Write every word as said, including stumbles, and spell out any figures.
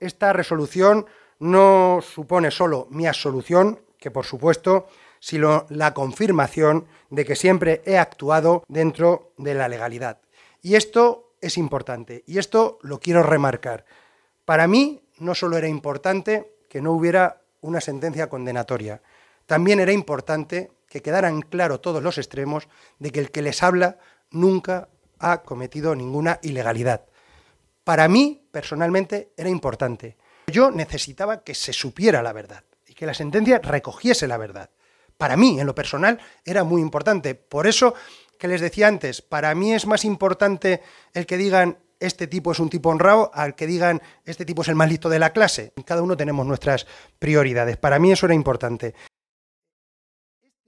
esta resolución no supone solo mi absolución, que por supuesto, sino la confirmación de que siempre he actuado dentro de la legalidad. Y esto es importante, y esto lo quiero remarcar. Para mí no solo era importante que no hubiera una sentencia condenatoria, también era importante que quedaran claros todos los extremos de que el que les habla nunca ha cometido ninguna ilegalidad. Para mí, personalmente, era importante. Yo necesitaba que se supiera la verdad y que la sentencia recogiese la verdad. Para mí, en lo personal, era muy importante. Por eso que les decía antes, para mí es más importante el que digan este tipo es un tipo honrado al que digan este tipo es el más listo de la clase. Cada uno tenemos nuestras prioridades. Para mí eso era importante.